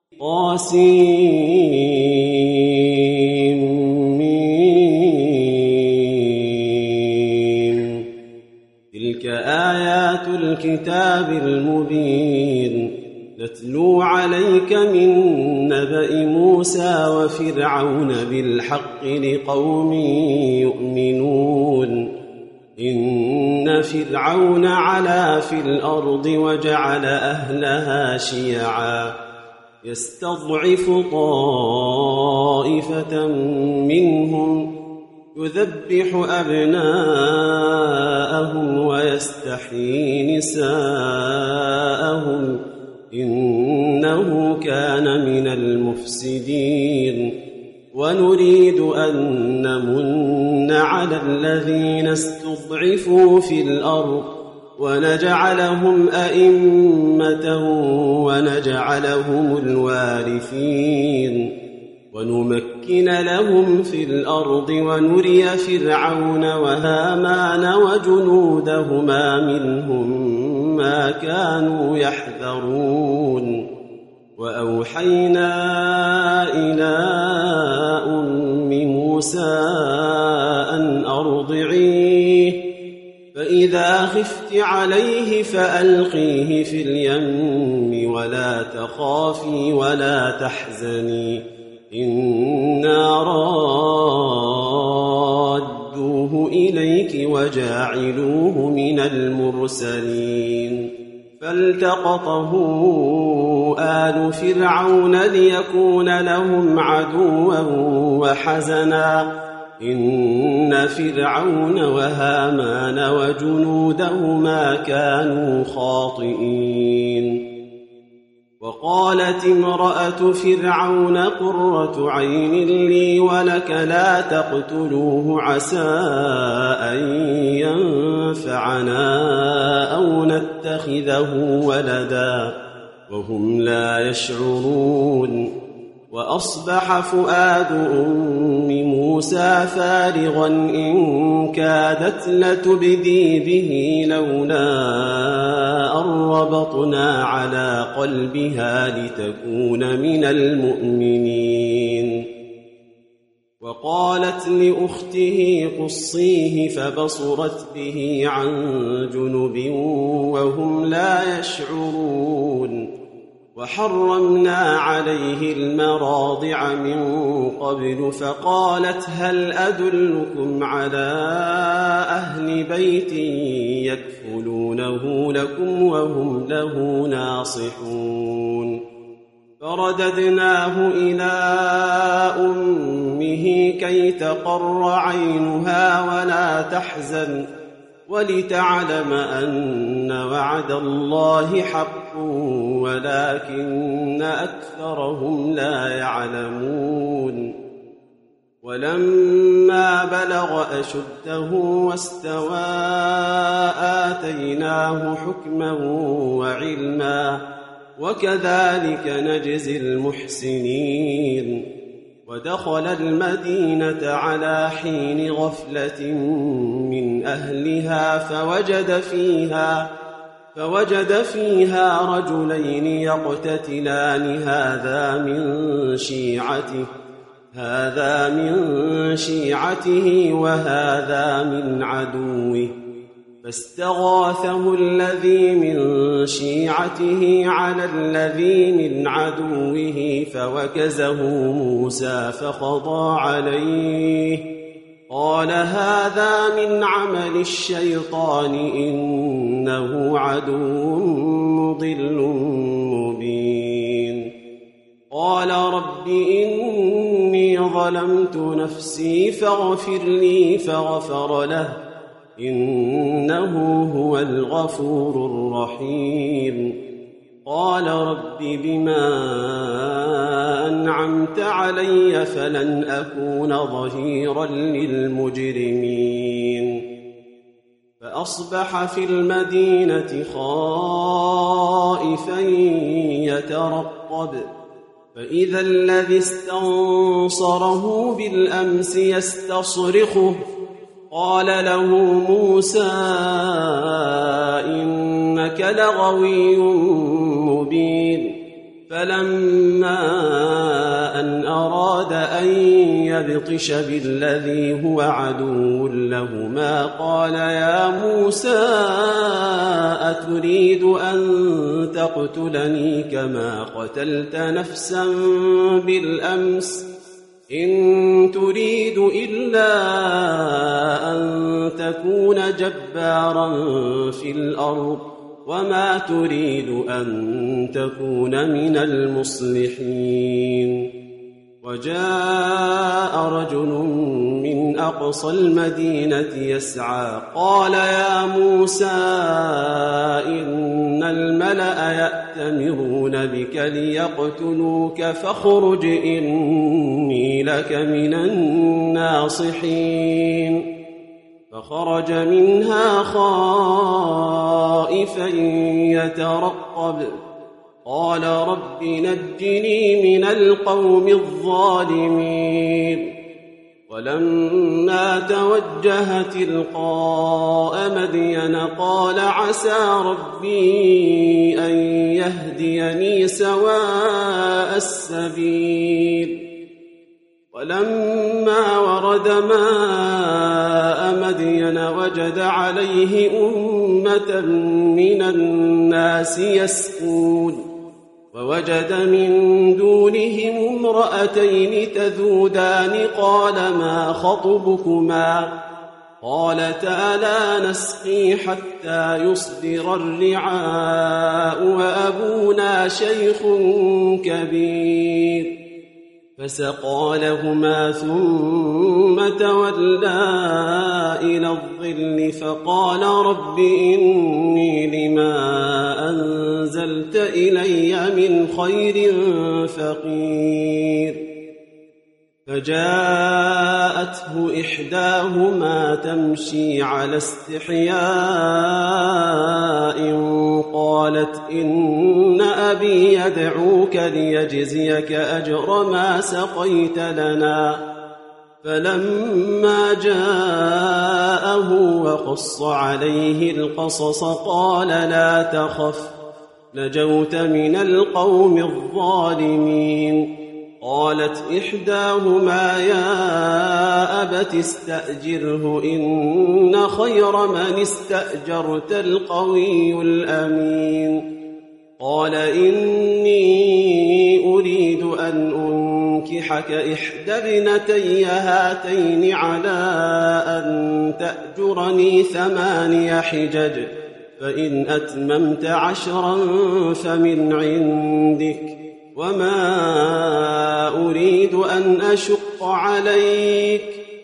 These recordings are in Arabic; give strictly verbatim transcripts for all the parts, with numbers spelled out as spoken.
طاسيم. تلك آيات الكتاب المبين نتلو عليك من نبأ موسى وفرعون بالحق لقوم يؤمنون. إن فرعون علا في الأرض وجعل أهلها شيعا يستضعف طائفة منهم يذبح أبناءهم ويستحيي نساءهم إنه كان من المفسدين. ونريد أن نمن على الذين استضعفوا في الأرض ونجعلهم أئمة ونجعلهم الوارثين ونمكن لهم في الأرض ونري فرعون وهامان وجنودهما منهم ما كانوا يحذرون. وأوحينا إلى أم موسى أن أرضعيه فإذا خفت عليه فألقيه في اليم ولا تخافي ولا تحزني إنا رادوه إليك وجاعلوه من المرسلين. فالتقطه آل فرعون ليكون لهم عدوا وحزنا إن فرعون وهامان وجنودهما كانوا خاطئين. وقالت امرأة فرعون قرة عين لي ولك لا تقتلوه عسى أن ينفعنا أو نتخذه ولدا وهم لا يشعرون. وأصبح فؤاد أم موسى فارغا إن كادت لتبدي به لولا أن ربطنا على قلبها لتكون من المؤمنين. وقالت لأخته قصيه فبصرت به عن جنب وهم لا يشعرون. وحرمنا عليه المراضع من قبل فقالت هل أدلكم على أهل بيت يكفلونه لكم وهم له ناصحون. فرددناه إلى أمه كي تقر عينها ولا تحزن ولتعلم أن وعد الله حق ولكن أكثرهم لا يعلمون. ولما بلغ أشده واستوى آتيناه حكما وعلما وكذلك نجزي المحسنين. ودخل المدينة على حين غفلة من أهلها فوجد فيها فوجد فيها رجلين يقتتلان هذا من شيعته هذا من شيعته وهذا من عدوه فاستغاثه الذي من شيعته على الذي من عدوه فوكزه موسى فقضى عليه قال هذا من عمل الشيطان إنه عدو مضل مبين. قال رب إني ظلمت نفسي فاغفر لي فغفر له إنه هو الغفور الرحيم. قال رب بما أنعمت علي فلن أكون ظهيرا للمجرمين. فأصبح في المدينة خائفا يترقب فإذا الذي استنصره بالأمس يستصرخه قال له موسى إنك لغوي مبين. فلما أن أراد أن يبطش بالذي هو عدو لهما قال يا موسى أتريد أن تقتلني كما قتلت نفسا بالأمس إن تريد إلا أن تكون جبارا في الأرض وما تريد أن تكون من المصلحين. وجاء رجل من أقصى المدينة يسعى قال يا موسى إن الملأ يأتمرون بك ليقتلوك فاخرج إني لك من الناصحين. فخرج منها خائفا يترقب قال رب نجني من القوم الظالمين. ولما توجه تلقاء مدين قال عسى ربي أن يهديني سواء السبيل. ولما ورد ماء مدين وجد عليه أمة من الناس يسقون ووجد من دونهم امرأتين تذودان قال ما خطبكما قالتا لا نسقي حتى يصدر الرعاء وأبونا شيخ كبير. فسقى لهما ثم تولى إلى الظل فقال رب إني لما أنزلت إلي من خير فقير. فجاءته إحداهما تمشي على استحياء قالت إن أبي يدعوك ليجزيك أجر ما سقيت لنا. فلما جاءه وقص عليه القصص قال لا تخف نجوت من القوم الظالمين. قالت إحداهما يا أبت استأجره إن خير من استأجرت القوي الأمين. قال إني أريد أن أنكحك إحدى ابنتي هاتين على أن تأجرني ثماني حجج فإن أتممت عشرا فمن عندك وما أريد أن أشق عليك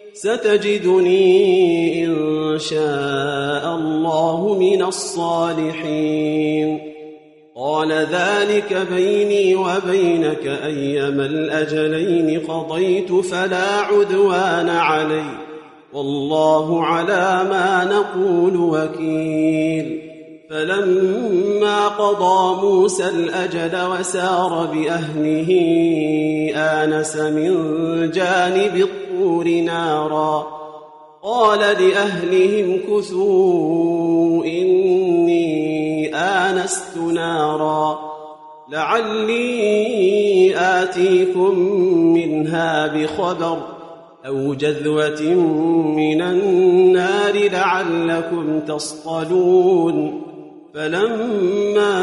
ستجدني إن شاء الله من الصالحين. قال ذلك بيني وبينك أيما الأجلين قضيت فلا عدوان علي والله على ما نقول وكيل. فلما قضى موسى الأجل وسار بأهله آنس من جانب الطور نارا قال لأهلهم كثوا إني آنست نارا لعلي آتيكم منها بخبر أو جذوة من النار لعلكم تصطلون. فلما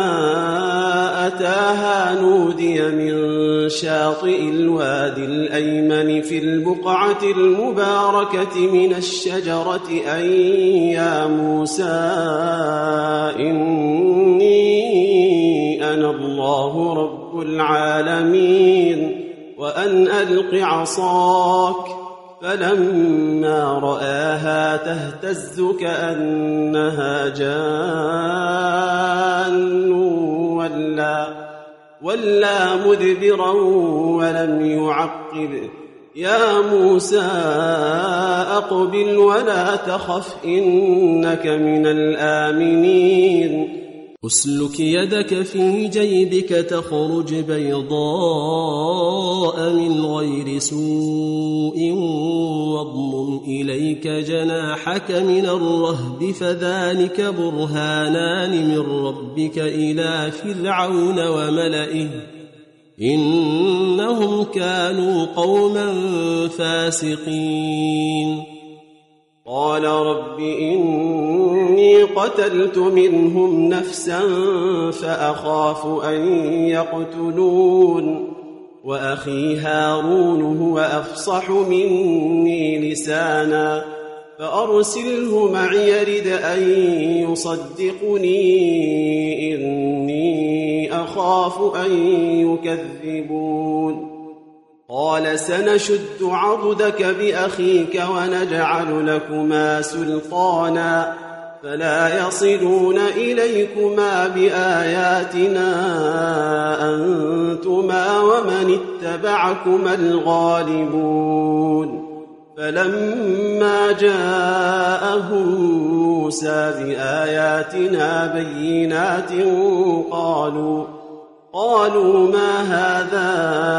أتاها نودي من شاطئ الوادي الأيمن في البقعة المباركة من الشجرة أن يا موسى إني أنا الله رب العالمين وأن ألق عصاك. فلما رآها تهتز كأنها جان ولا, ولا مدبرا ولم يعقب. يا موسى أقبل ولا تخف إنك من الآمنين. أسلك يدك في جيبك تخرج بيضاء من غير سوء واضمم إليك جناحك من الرهب فذلك برهانان من ربك إلى فرعون وملئه إنهم كانوا قوما فاسقين قال رب إني قتلت منهم نفسا فأخاف أن يقتلون وأخي هارون هو أفصح مني لسانا فأرسله معي يرد أن يصدقني إني أخاف أن يكذبون قال سنشد عضدك بأخيك ونجعل لكما سلطانا فلا يصلون إليكما بآياتنا أنتما ومن اتبعكما الغالبون فلما جاءهم موسى بآياتنا بينات قالوا قالوا ما هذا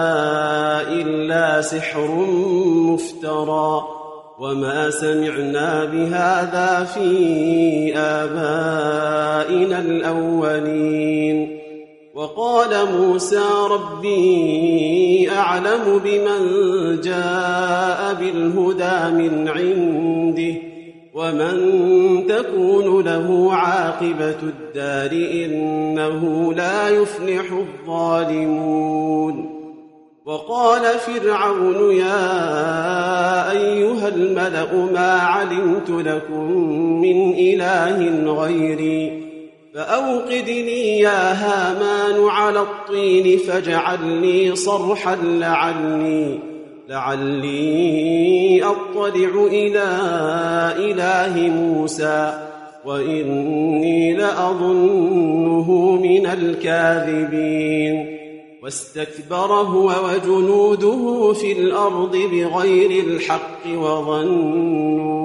إلا سحر مفترى وما سمعنا بهذا في آبائنا الأولين وقال موسى ربي أعلم بمن جاء بالهدى من عنده ومن تكون له عاقبة الدار إنه لا يفلح الظالمون وقال فرعون يا أيها الملأ ما علمت لكم من إله غيري فأوقد لي يا هامان على الطين فاجعل لي صرحا لعلي لعلي أطلع إلى إله موسى وإني لأظنه من الكاذبين واستكبر هو وجنوده في الأرض بغير الحق وظنوا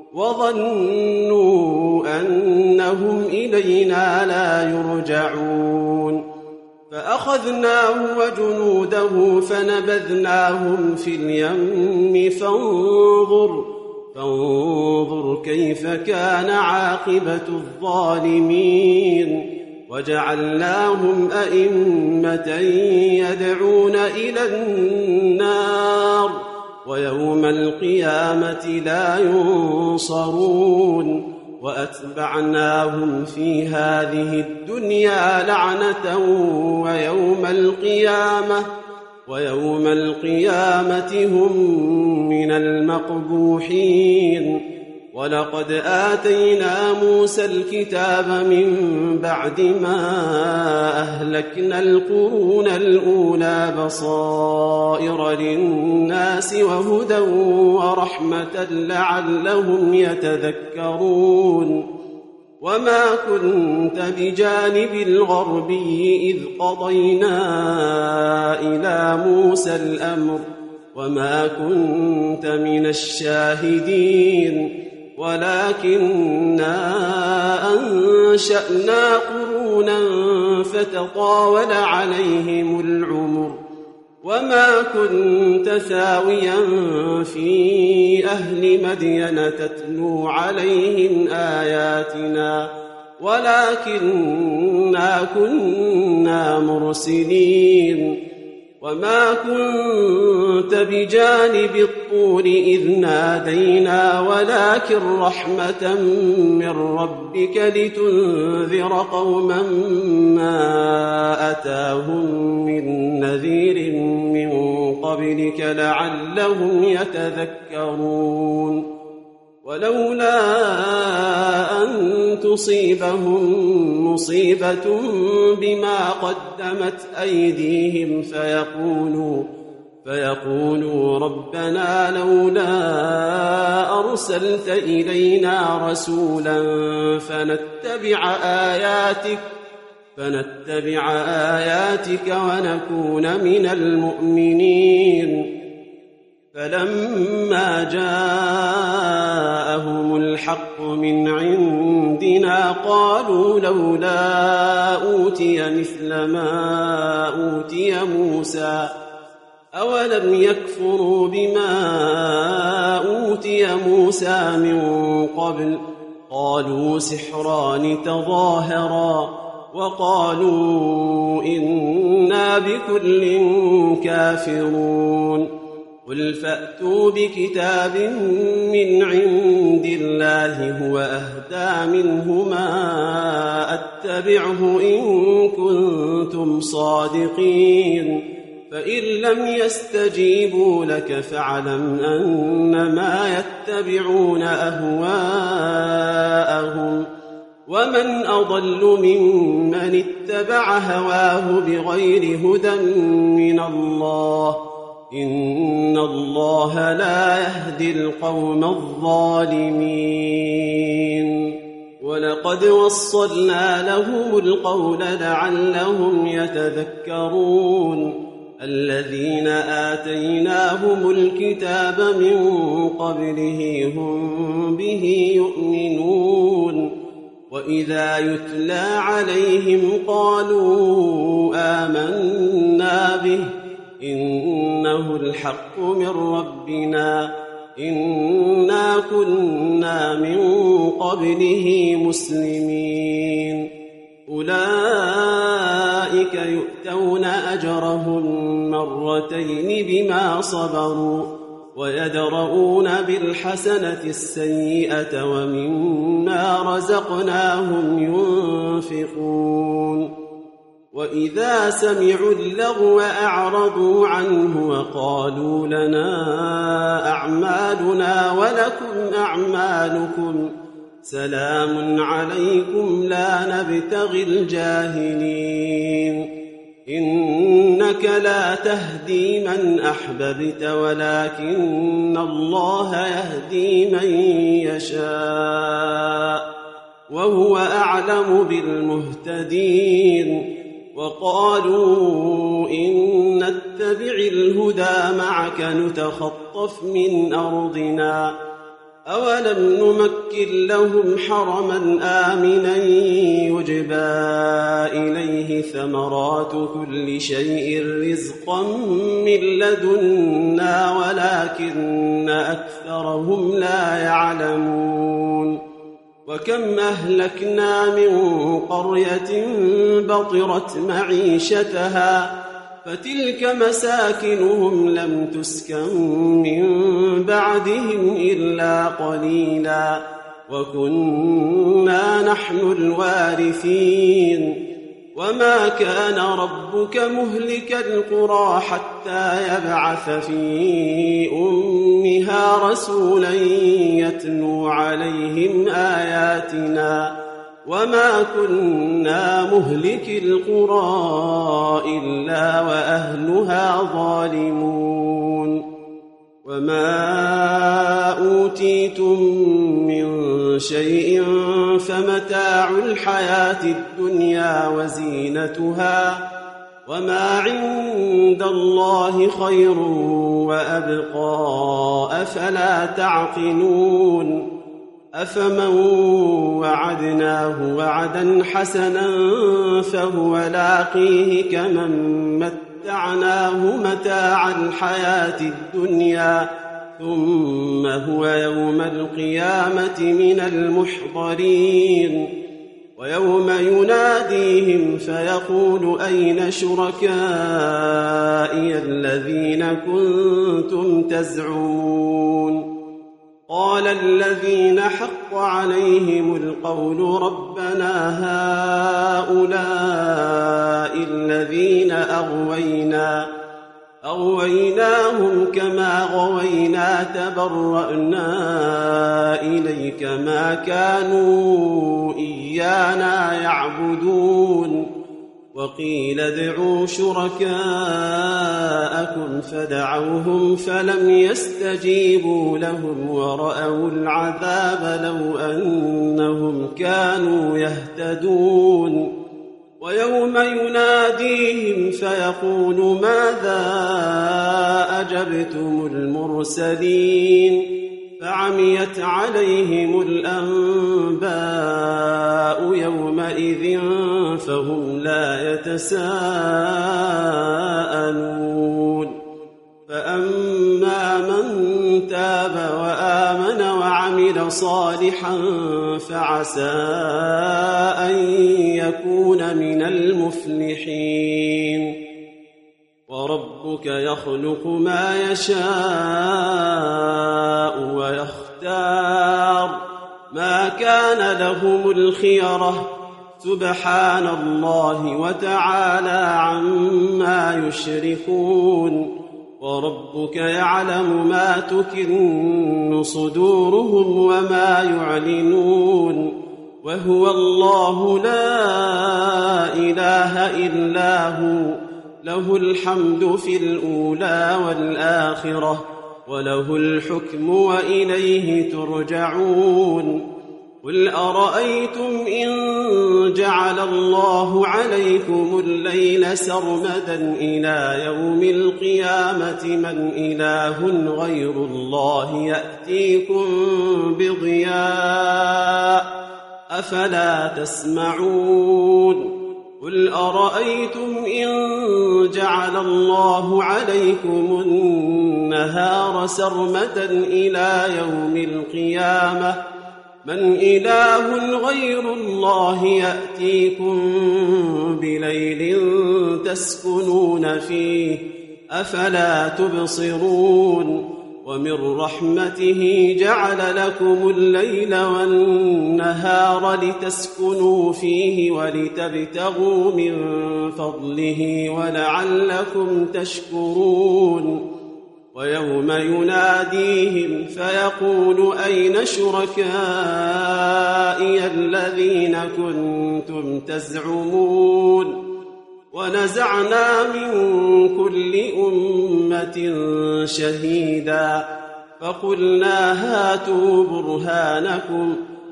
وظنوا أنهم إلينا لا يرجعون فأخذناه وجنوده فنبذناهم في اليم فانظر فانظر كيف كان عاقبة الظالمين وجعلناهم أئمة يدعون إلى النار ويوم القيامة لا ينصرون وأتبعناهم في هذه الدنيا لعنة ويوم القيامة ويوم القيامة هم من المقبوحين ولقد آتينا موسى الكتاب من بعد ما أهلكنا القرون الأولى بصائر للناس وهدى ورحمة لعلهم يتذكرون وما كنت بجانب الغربي إذ قضينا إلى موسى الأمر وما كنت من الشاهدين ولكننا أنشأنا قرونا فتطاول عليهم العمر وما كنت ثاويا في أهل مدين تتلو عليهم آياتنا ولكننا كنا مرسلين وما كنت بجانب الطور إذ نادينا ولكن رحمة من ربك لتنذر قوما ما أتاهم من نذير من قبلك لعلهم يتذكرون ولولا أن تصيبهم مصيبة بما قدمت أيديهم فيقولوا فيقولوا ربنا لولا أرسلت إلينا رسولا فنتبع آياتك فنتبع آياتك ونكون من المؤمنين فلما جاءهم الحق من عندنا قالوا لولا أوتي مثل ما أوتي موسى أولم يكفروا بما أوتي موسى من قبل قالوا سحران تظاهرا وقالوا إنا بكل كافرون قل فأتوا بكتاب من عند الله هو أهدى منهما أتبعه إن كنتم صادقين فإن لم يستجيبوا لك فاعلم أنما يتبعون أهواءهم ومن أضل ممن اتبع هواه بغير هدى من الله إن الله لا يهدي القوم الظالمين ولقد وصلنا لهم القول لعلهم يتذكرون الذين آتيناهم الكتاب من قبله هم به يؤمنون وإذا يتلى عليهم قالوا آمنا به إنه الحق من ربنا إنا كنا من قبله مسلمين أولئك يؤتون أجرهم مرتين بما صبروا ويدرؤون بالحسنة السيئة ومما رزقناهم ينفقون وإذا سمعوا اللغو أعرضوا عنه وقالوا لنا أعمالنا ولكم أعمالكم سلام عليكم لا نبتغي الجاهلين إنك لا تهدي من أحببت ولكن الله يهدي من يشاء وهو أعلم بالمهتدين وقالوا إن نتبع الهدى معك نتخطف من أرضنا أولم نمكن لهم حرما آمنا يجبى إليه ثمرات كل شيء رزقا من لدنا ولكن أكثرهم لا يعلمون وكم أهلكنا من قرية بطرت معيشتها فتلك مساكنهم لم تسكن من بعدهم إلا قليلا وكنا نحن الوارثين وما كان ربك مهلك القرى حتى يبعث في أمها رسولا يتلو عليهم آياتنا وما كنا مهلك القرى إلا وأهلها ظالمون وما أوتيتم من شيء فمتاع الحياة الدنيا وزينتها وما عند الله خير وأبقى أفلا تعقلون أفمن وعدناه وعدا حسنا فهو لاقيه كمن متعناه متاع الحياة الدنيا ثم هو يوم القيامة من المحضرين ويوم يناديهم فيقول أين شركائي الذين كنتم تزعمون قال الذين حق عليهم القول ربنا هؤلاء الذين أغوينا أغويناهم كما غوينا تبرأنا إليك ما كانوا إيانا يعبدون وقيل ادعوا شركاءكم فدعوهم فلم يستجيبوا لهم ورأوا العذاب لو أنهم كانوا يهتدون ويوم يناديهم فيقول ماذا أجبتم المرسلين فعميت عليهم الأنباء يومئذ فهم لا يتساءلون فأما من تاب وآمن وعمل وعمل صالحا فعسى أن يكون من المفلحين. وربك يخلق ما يشاء ويختار ما كان لهم الخيرة سبحان الله وتعالى عما يشركون. وربك يعلم ما تكن صدورهم وما يعلنون وهو الله لا إله إلا هو له الحمد في الأولى والآخرة وله الحكم وإليه ترجعون. قل أرأيتم إن جعل الله عليكم الليل سرمدا إلى يوم القيامة من إله غير الله يأتيكم بضياء أفلا تسمعون. قل أرأيتم إن جعل الله عليكم النهار سرمدا إلى يوم القيامة من إله غير الله يأتيكم بليل تسكنون فيه أفلا تبصرون. ومن رحمته جعل لكم الليل والنهار لتسكنوا فيه ولتبتغوا من فضله ولعلكم تشكرون. ويوم يناديهم فيقول أين شركائي الذين كنتم تزعمون. ونزعنا من كل أمة شهيدا فقلنا هاتوا برهانكم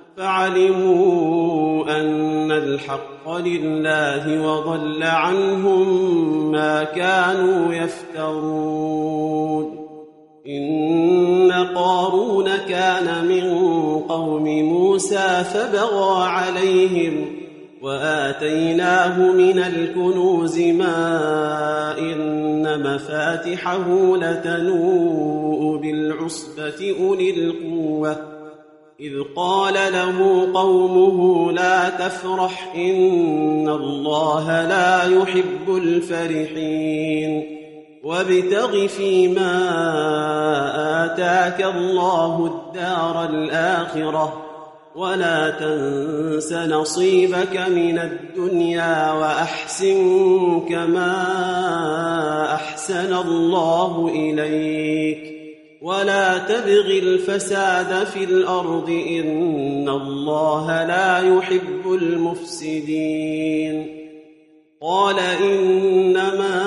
فعلموا أن الحق لله وضل عنهم ما كانوا يفترون. إن قارون كان من قوم موسى فبغى عليهم وآتيناه من الكنوز ما إن مفاتحه لتنوء بالعصبة أولي القوة إذ قال له قومه لا تفرح إن الله لا يحب الفرحين. وابتغ فيما آتاك الله الدار الآخرة ولا تنس نصيبك من الدنيا وأحسن كما أحسن الله إليك ولا تبغ الفساد في الأرض إن الله لا يحب المفسدين. قال إنما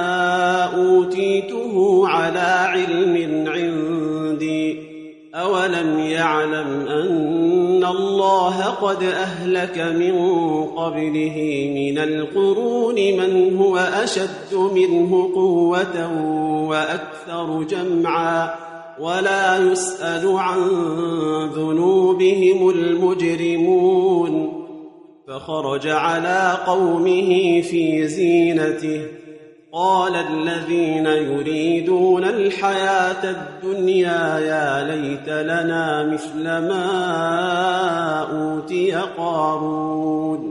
أوتيته على علم عندي أولم يعلم أن الله قد أهلك من قبله من القرون من هو أشد منه قوة وأكثر جمعا ولا يسأل عن ذنوبهم المجرمون. فخرج على قومه في زينته قال الذين يريدون الحياة الدنيا يا ليت لنا مثل ما أوتي قارون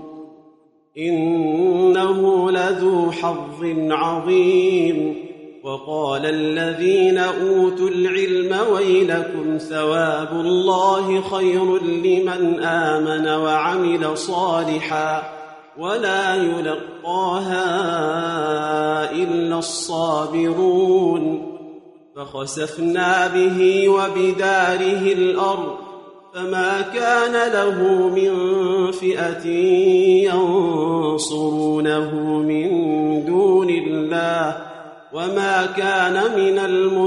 إنه لذو حظ عظيم. وقال الذين أوتوا العلم ويلكم ثواب الله خير لمن آمن وعمل صالحا ولا يلقاها إلا الصابرون. فخسفنا به وبداره الأرض فما كان له من فئة ينصرونه من دون الله وما كان من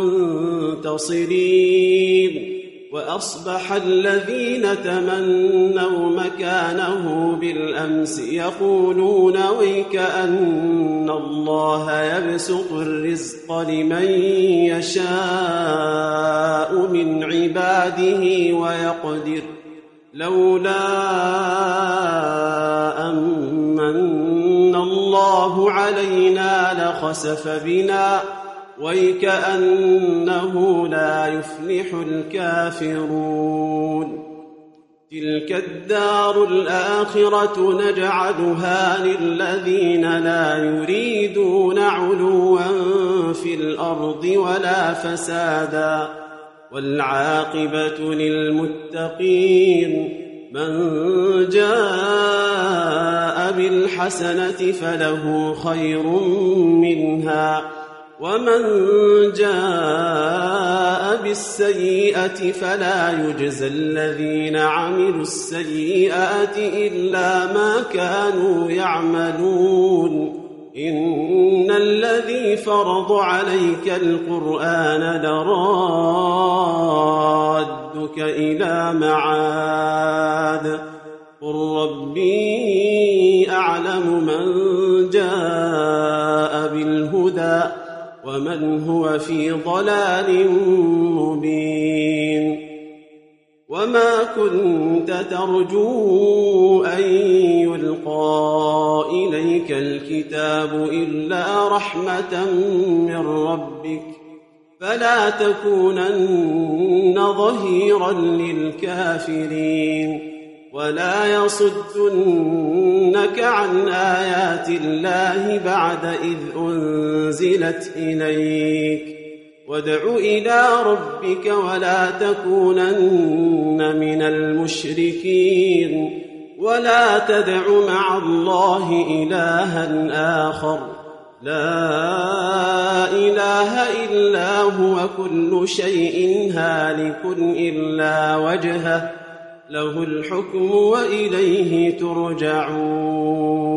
المنتصرين. وأصبح الذين تمنوا مكانه بالأمس يقولون ويكأن الله يبسط الرزق لمن يشاء من عباده ويقدر لولا أمن الله علينا لخسف بنا ويكأنه لا يفلح الكافرون. تلك الدار الآخرة نجعلها للذين لا يريدون علوا في الأرض ولا فسادا والعاقبة للمتقين. من جاء بالحسنة فله خير منها ومن جاء بالسيئة فلا يجزى الذين عملوا السيئات إلا ما كانوا يعملون. إن الذي فرض عليك القرآن لرادك إلى معاد قل ربي أعلم من جاء بالهدى ومن هو في ضلال مبين. وما كنت ترجو أن يلقى إليك الكتاب إلا رحمة من ربك فلا تكونن ظهيرا للكافرين ولا يصدنك عن آيات الله بعد إذ أنزلت إليك وادع إلى ربك ولا تكونن من المشركين ولا تدع مع الله إلها آخر لا إله إلا هو كل شيء هالك إلا وجهه له الحكم وإليه ترجعون.